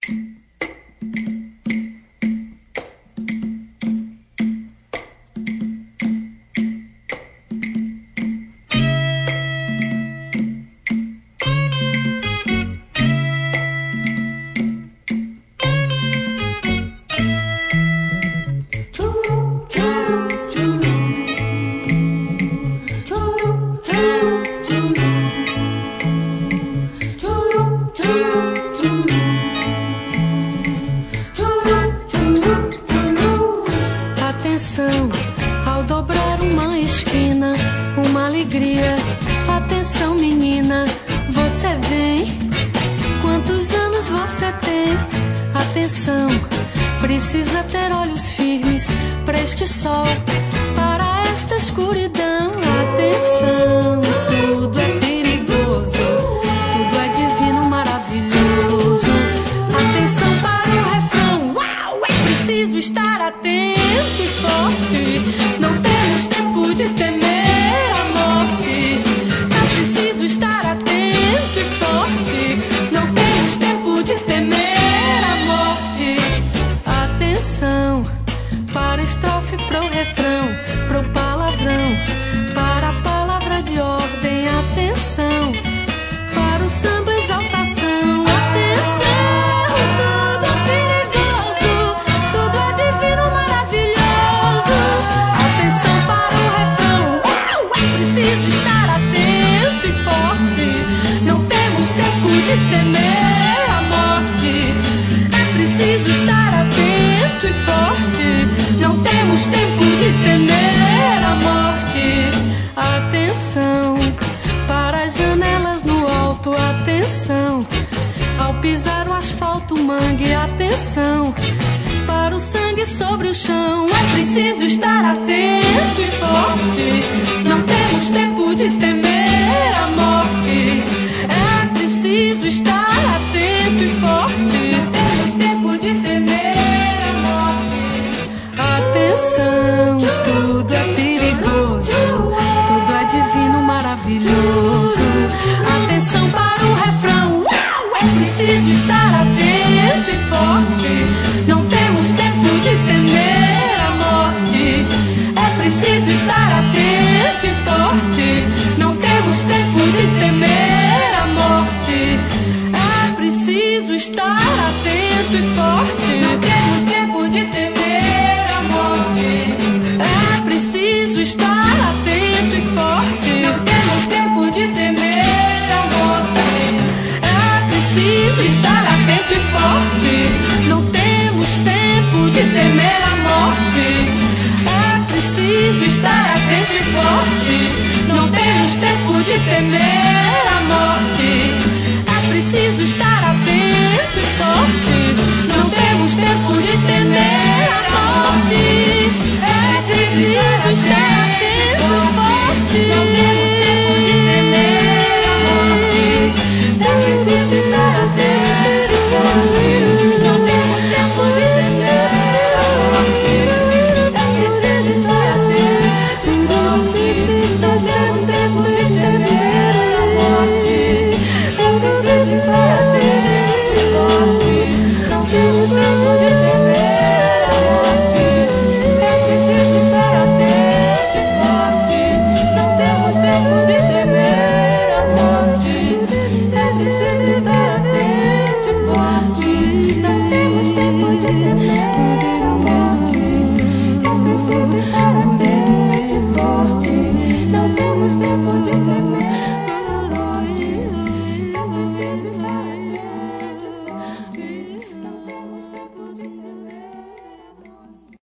Atenção, ao dobrar uma esquina, uma alegria. Atenção, menina, você vem. Quantos anos você tem? Atenção, precisa ter olhos firmes para este sol, para esta escuridão. Atenção, tudo é perigoso, tudo é divino, maravilhoso. Atenção para o refrão, uau, é preciso estar atento e forte. Não temos tempo de temer a morte. É preciso estar atento e forte. Não temos tempo de temer a morte. Atenção para a estrofe, pro refrão, pro palavrão, para a palavra de ordem. Atenção para o samba, exaltação. Atenção, tudo é perigoso, tudo é divino, maravilhoso. Atenção para o refrão, uau, é preciso estar atento e forte. Não temos tempo de temer a morte. É preciso estar atento e forte. Não temos tempo de temer a morte. Atenção para as janelas no alto. Atenção ao pisar o asfalto, mangue. Atenção para o sangue sobre o chão. É preciso estar atento e forte. Não temos tempo de temer a morte. É preciso estar atento e forte. Não temos tempo de temer a morte. Atenção, tudo é perigoso, tudo é divino, maravilhoso. Atenção para o refrão, uau, é preciso estar atento e forte. Não temos tempo de temer a morte. É preciso estar atento e forte. Não temos tempo de temer a morte. É preciso estar atento e forte. Não temos tempo de temer a morte. É preciso estar atento e forte. Não temos tempo de temer a morte. É preciso estar atento e forte. Não temos tempo de temer a morte. É preciso estar atento e forte. Não temos tempo de temer a morte. É preciso estar atento e forte. Não temos tempo de temer a morte. É preciso estar atento e forte. Não temos tempo de temer a morte. É preciso estar atento e forte. Não temos tempo de temer a morte. É preciso estar atento e forte. Não temos tempo de temer a morte. É preciso estar atento e forte. Não temos tempo de temer a morte. É preciso estar atento e forte. Não temos tempo de temer a morte. É preciso estar atento e forte. Não temos tempo de temer a morte. É preciso estar atento e forte. Não temos tempo de temer.